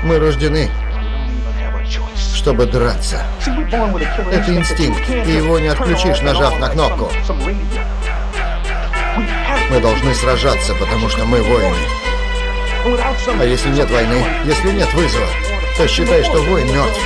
Мы рождены, чтобы драться. Это инстинкт, и его не отключишь, нажав на кнопку. Мы должны сражаться, потому что мы воины. А если нет войны, если нет вызова, то считай, что воин мертв.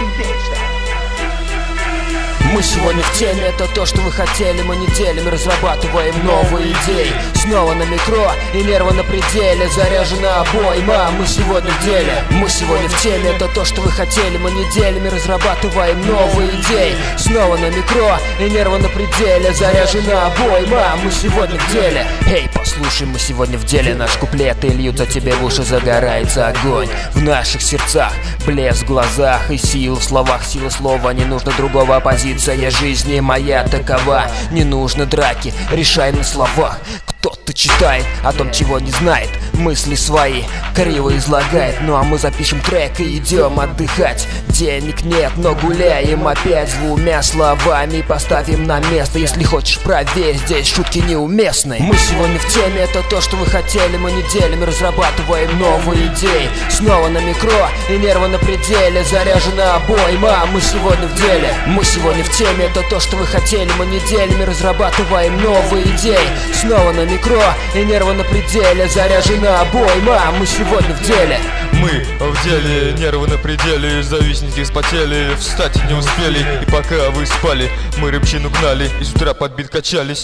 Мы сегодня в теме, это то, что вы хотели. Мы неделями разрабатываем новые идеи. Снова на микро и нервы на пределе. Заряжена обойма, мы сегодня в деле. Мы сегодня в теме, это то, что вы хотели. Мы неделями разрабатываем новые идеи. Снова на микро и нервы на пределе. Заряжена обойма, мы сегодня в деле. Эй, послушай, мы сегодня в деле. Наши куплеты льются тебе в уши, загорается огонь в наших сердцах, блеск в глазах и сила в словах. Сила слова, не нужно другого оппозиции. Жизни моя такова, не нужно драки, решай на словах. Кто-то читает о том, чего не знает, мысли свои криво излагает. Ну а мы запишем трек и идем отдыхать. Денег нет, но гуляем опять двумя словами. Поставим на место, если хочешь проверь, здесь шутки неуместные. Мы сегодня в теме, это то, что вы хотели. Мы неделями разрабатываем новые идеи. Снова на микро и нервы на пределе. Заряжена обойма, мы сегодня в деле. Мы сегодня в теме, это то, что вы хотели. Мы неделями разрабатываем новые идеи. Снова на микро и нервы на пределе. Заряжена обойма, мы сегодня в деле. Мы в деле, нервы на пределе. Завистники вспотели, встать не успели. И пока вы спали, мы рыбчину гнали. И с утра под бит качались.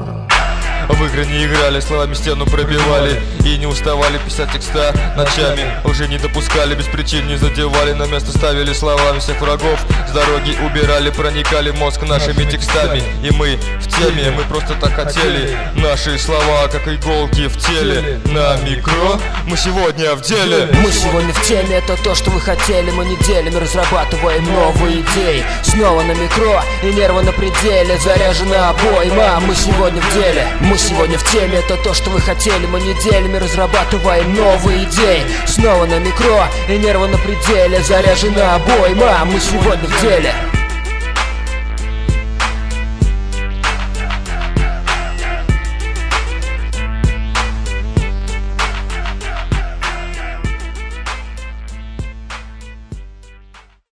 В игры не играли, словами стену пробивали. И не уставали писать текста ночами. Уже не допускали, без причин не задевали. На место ставили словами всех врагов. С дороги убирали, проникали в мозг нашими текстами. И мы в теме, мы просто так хотели. Наши слова, как иголки в теле. На микро, мы сегодня в деле. Мы сегодня в теме, это то, что вы хотели. Мы неделями разрабатываем новые идеи. Снова на микро и нервы на пределе. Заряжена обойма, мы сегодня в деле. Мы сегодня в теме, это то, что вы хотели. Мы неделями разрабатываем новые идеи. Снова на микро и нервы на пределе. Заряжена обойма, мы сегодня в деле.